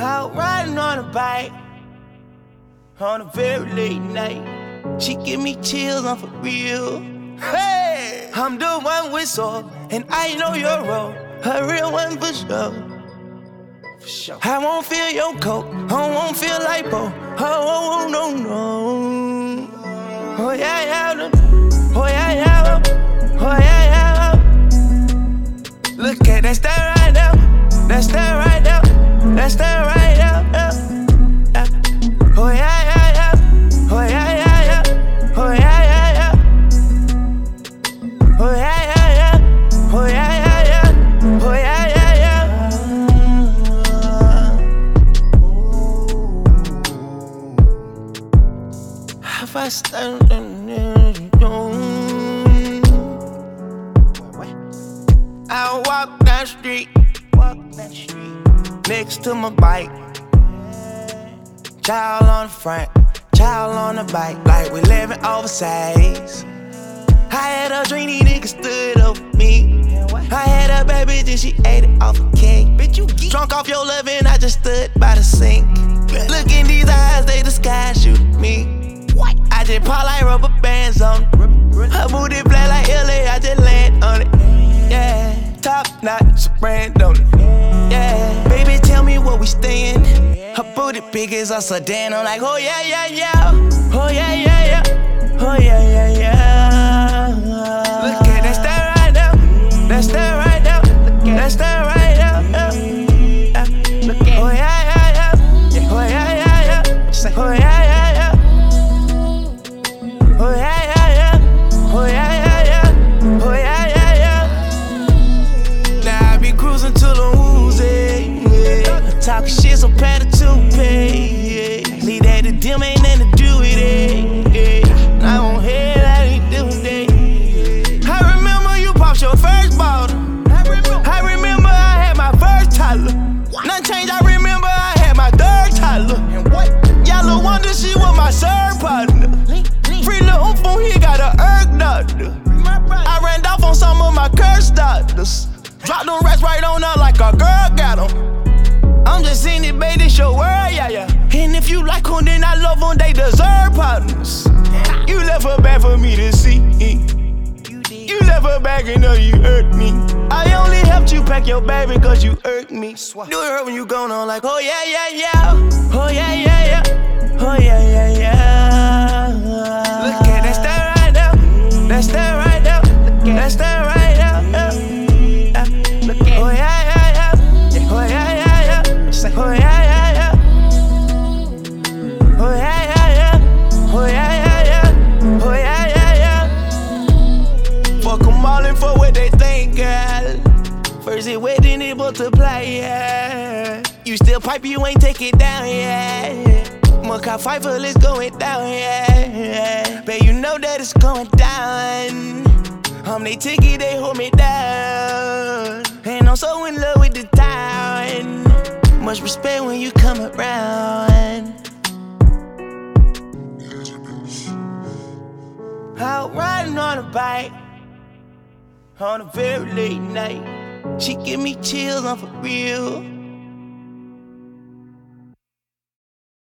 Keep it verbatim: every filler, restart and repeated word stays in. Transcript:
Out riding on a bike on a very late night. She give me chills, I'm for real. Hey, I'm the one with soul, and I know your role. A real one for sure. For sure. I won't feel your coat, I won't feel like Bo. Oh, no, no. Oh, yeah, yeah. Oh, yeah, yeah. Oh, yeah, yeah. Look at that stare right now. That stare right now. That stare right now. Yeah. Yeah. Oh, yeah, yeah, yeah. Oh, yeah, yeah, yeah. Oh, yeah, yeah, yeah. Oh, yeah, yeah, yeah. Oh, yeah, yeah, yeah. Oh, yeah, yeah, yeah. If I stand on I walk down the street, walk down the street, next to my bike. Child on the front, child on the bike, like we living oversized. I had a dream, these niggas stood up for me. I had a bad bitch and she ate it off a cake. Bitch, you geek. Drunk off your loving, I just stood by the sink. Look in these eyes, they the sky shooting me. What? I just pop like rubber bands on it. Her booty flat like L A, I just land on it. Yeah, top notch brand on it. Yeah, baby, tell me where we staying. Her booty big as a sedan. I'm like, oh yeah, yeah, yeah. Oh yeah, yeah, yeah. Oh yeah, yeah, yeah. Look at that stare right now. That stare right now. That stare right now. Yeah. Look at oh yeah, yeah, yeah. Oh yeah, yeah, yeah. Oh yeah, yeah, yeah. Oh yeah, yeah, yeah. Oh yeah, yeah, yeah. Oh yeah, yeah, yeah. Now I be cruising to the woozy, yeah. Talking shit so pat a toupee, yeah. Leave that to them, ain't nothing to do with it, yeah. I won't hear that ain't do with it. I remember you popped your first bottle. I remember I had my first toddler. Nothing changed, I remember I had my third toddler. Yellow Wonder, she was my third partner. Free little fool, he got a erg doctor. I ran off on some of my curse doctors. Dropped them rats right on her like a girl got them. I'm just in it, baby, this your world, yeah, yeah. And if you like them, then I love them, they deserve partners. You left her back for me to see. You left her back and know you hurt me. I only helped you pack your baby cause you hurt me. Do it hurt when you gone on like, oh yeah, yeah, yeah. Oh yeah, yeah, yeah. Oh yeah, yeah, yeah. Look at that stare right now. That stare right now. That stare right now. Yeah. Look at oh yeah, yeah, yeah. Oh yeah, yeah, yeah. Oh yeah, yeah, yeah. Oh yeah, yeah, yeah. Oh yeah, yeah, yeah. Oh yeah, yeah, yeah. Fuck them all and for what they think, girl. First it wet, then it multiply, yeah. You still pipe, you ain't take it down, yeah. Mucka Pfeiffer, it's going down, yeah. But you know that it's going down. I'm they ticket, they hold me down. And I'm so in love with the town. Much respect when you come around. Out riding on a bike on a very late night. She give me chills, I'm for real.